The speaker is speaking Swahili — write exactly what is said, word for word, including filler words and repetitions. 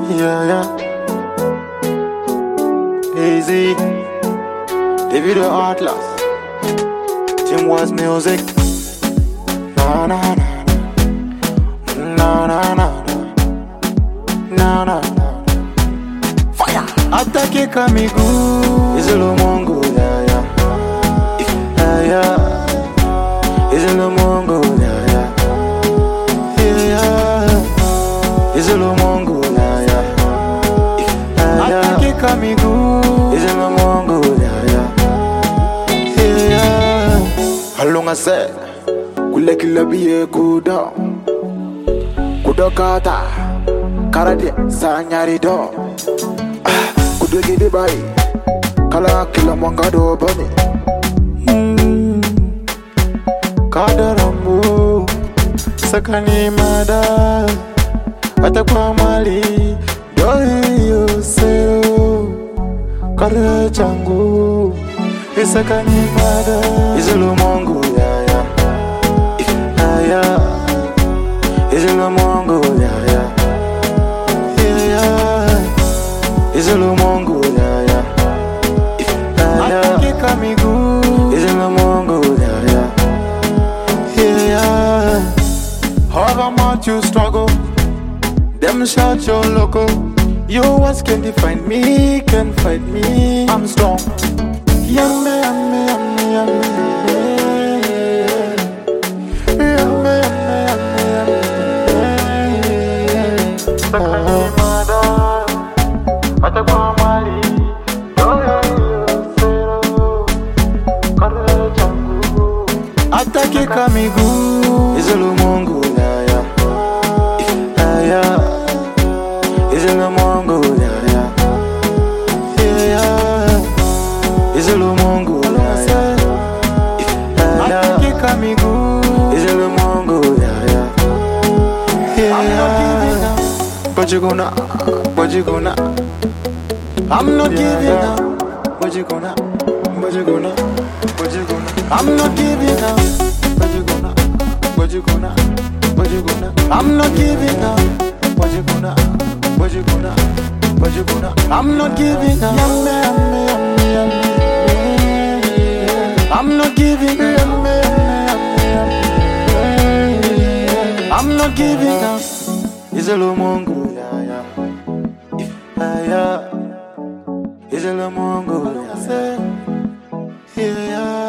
Yeah, yeah. Easy. David the Atlas. Tim was music. Na na na na na na na na na. Fire. Atake kamigu. Izulu Mungu. Yeah, yeah. Yeah, yeah. Izulu Mungu. Yeah, yeah. Yeah, yeah. Izulu Mungu. Yeah, yeah. Yeah, yeah. Atake kamigu. Izulu Mungu. Yeah, yeah. Yeah, yeah. How long I say? Kule kila biye kuda kuda kata karade sanyari do kudu gidi bai kala kila mwanga do bani mm. Kadaramu sakani mada hata kwa mali doyo seo kare changu isakani mada Izulu Mungu ya ya yeah. Izulu Mungu, yeah, yeah. Yeah, yeah. Izulu Mungu, yeah, yeah. Yeah, yeah. Atake kamigu. Izulu Mungu, yeah, yeah. Yeah, yeah. However much you struggle, them shout your loco. You what can define me, can fight me. I'm strong. Yummy, yummy, yummy, yummy. Atake kamigu. Izulu Mungu, yeah, yeah. Yeah, yeah. Izulu Mungu, yeah, yeah. Yeah, yeah. Izulu Mungu, yeah, yeah. Yeah, yeah. Atake kamigu. Izulu Mungu, yeah, yeah. Yeah, yeah. What you gonna, what you gonna? I'm not giving up. What you gonna, what you gonna, what you gonna? I'm not giving up. What you gonna, what you gonna, what you gonna? I'm not giving up. What you gonna, what you gonna, what you gonna? I'm not giving up. Yummy, yummy, yummy, yummy. I'm not giving up. Yummy, yummy, yummy. I'm not giving up. Izulu Mungu, yeah, yeah. Yeah, yeah. Izulu Mungu, yeah, yeah.